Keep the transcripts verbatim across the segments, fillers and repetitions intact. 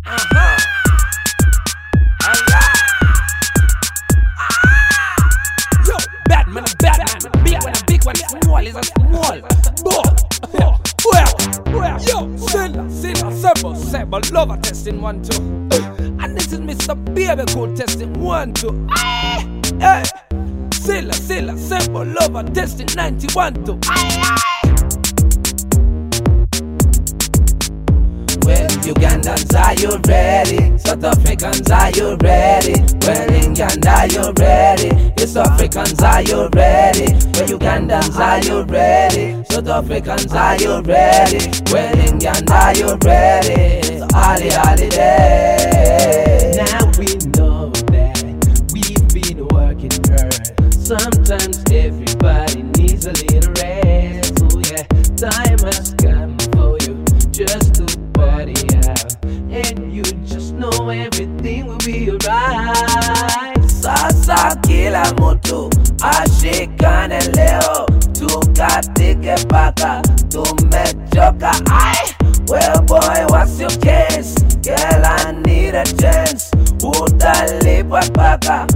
Uh-huh. Alright. Ah. Yo, bad man, a bad man. Big one, a big one. Small is a small. Boy. Well, well. Yo, Silla, Silla, Sebo, Sebo, lover testing one, two. And this is Mister Baby Cool testing one, two. Hey, hey. Silla, Silla, Sebo, lover testing ninety-one, two. Well, Ugandans, are you ready? South Africans, are you ready? Well, England, are you ready? East Africans, are you ready? Well, Ugandans, are you ready? South Africans, are you ready? Well, England, are you ready? So, holly, holiday. Now we know that we've been working hard. Sometimes everybody needs a little rest. Oh yeah, time has come for you just to party out, and you just know everything will be alright. Sasa kila mtu ashikane leo, tukatike paka tumechoka. Ay, well boy, what's your case? Girl, I need a chance. Utalipa paka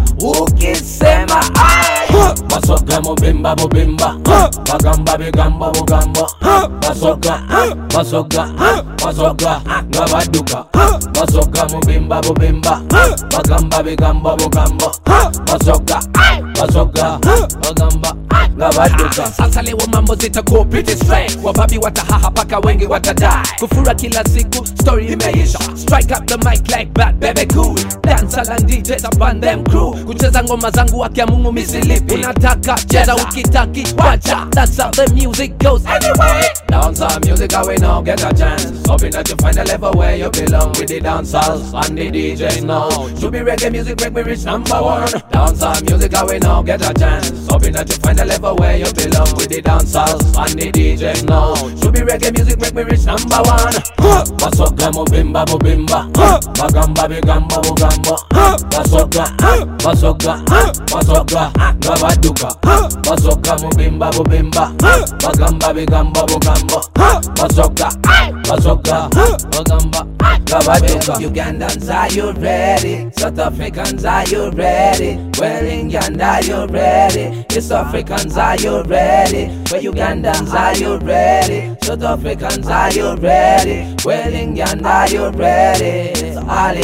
ukisema ay. Basoga mubimba mubimba, bagamba bigamba bugamba. Basoga, basoga, basoga, ngabaduka. Basoga mubimba mubimba, bagamba bigamba bugamba. Basoga, basoga, bagamba ngabaduka. Sasa leo mambo zitakuwa pretty straight. Wababi watahaha paka wengi watadai. Kufura kila siku, story imeisha. Strike up the mic like bad baby cool. Dancer and D Js upon them crew. Kucheza ngoma zangu wakia Mungu misilipi. Unataka cheza ukitaki wacha. That's how the music goes anyway. Dancehall music, how we now get a chance. Hoping that you find a level where you belong with the dancehall and the D Js now. Should be reggae music, make me reach number one. Dancehall music, how we now get a chance. Hoping that you find a level where you belong with the dancehall and the D Js now. Should be reggae music, make me reach number one. Basoga mubimba mubimba, bagamba bigamba bugamba. Basoga, basoga, basoga, ngabaduka. Basoga mubimba mubimba, bagamba bigamba bugamba. Basoga, basoga, bagamba ngabaduka. Ugandans, are you ready? South Africans, are you ready? Well, England, are you ready? East Africans, are you ready? Well, Ugandans, are you ready? South Africans, are you ready? Well, England, are you ready? So, holly,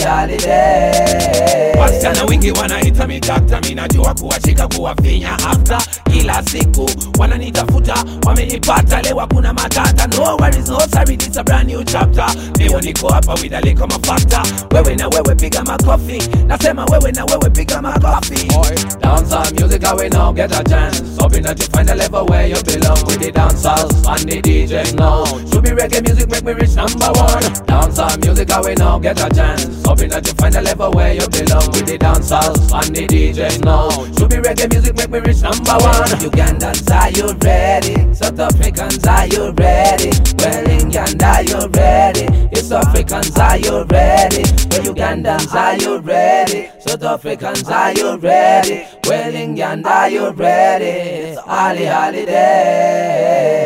holiday. Wasichana wengi wanaita mi doctor, mi najua kuwashika kuwafinya after. Kila siku wananitafuta, wamenipata leo kuna matata. No worries, no sorry, it's a brand new chapter. Leo niko hapa with a lick of my factor. Wewe na wewe piga makofi, nasema wewe na wewe piga makofi. Dancehall music, how we now get a chance. Hoping that you find a level where you belong with the dancehall and the D Js now. Should be reggae music, make me reach number one. Dancehall music, how we now get a chance. Hoping that you find a level where you belong with the dancehall and the D Js now. Should be reggae music, make me reach number one. Ugandans, are you ready? South Africans, are you ready? Well, England, are you ready? East Africans, are you ready? Well, Ugandans, are you ready? South Africans, are you ready? Well, England, are you ready? It's holly holiday.